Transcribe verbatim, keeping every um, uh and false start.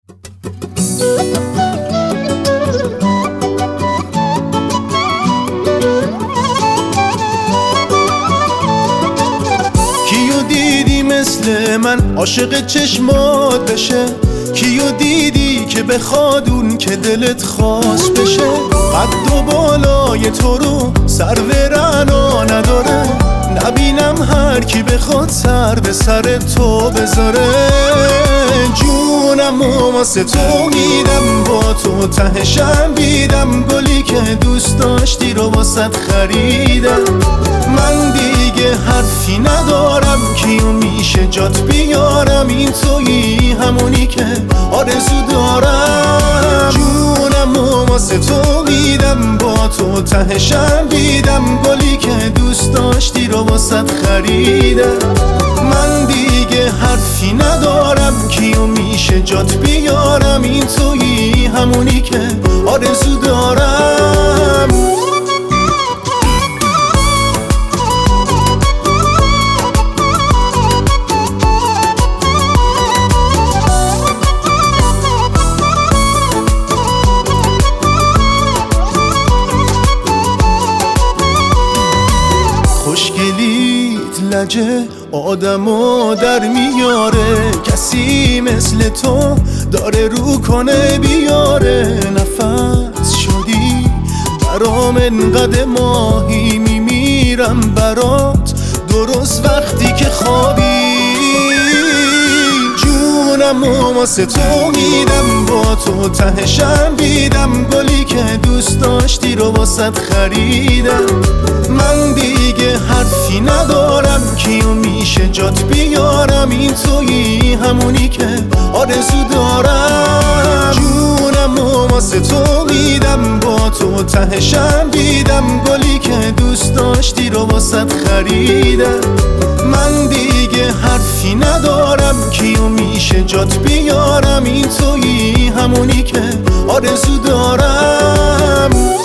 کیو دیدی مثل من عاشق چشمات بشه؟ کیو دیدی که بخواد اون که دلت خواست بشه؟ قد و بالای تو رو سر و رعنا نداره، نبینم هر کی بخواد سر به سر تو بذاره. جونم و واسه تو میدم، با تو تهشم بیدم، گلی که دوست داشتی رو واسه خریدم. من دیگه حرفی ندارم، کیو میشه جات بیارم؟ این تویی همونی که آرزو دارم. جونم و واسه تو میدم، با تو تهشم بیدم، گلی که دوست داشتی رو واسه خریدم. من دیگه حرفی ندارم، کیو میشه جات بیارم؟ این تویی همونی که آرزو دارم. خوشگلیت لجه آدمو در میاره، کسی مثل تو داره رو کنه بیاره. نفس شدی برام انقدر ماهی، میمیرم برات درست وقتی که خوابی. جونم و واسه تو میدم، با تو تهشم بیدم، گلی که دوست داشتی رو واسه خریدم. من دیگه حرفی ندارم، کیو میشه جات بیارم؟ این تویی همونی که آرزو دارم. جونم و واسه تو میدم، با تو تهشم بیدم، گلی که دوست داشتی رو واسه خریدم. من دیگه حرفی ندارم، کیو میشه جات بیارم؟ این تویی همونی که آرزو دارم.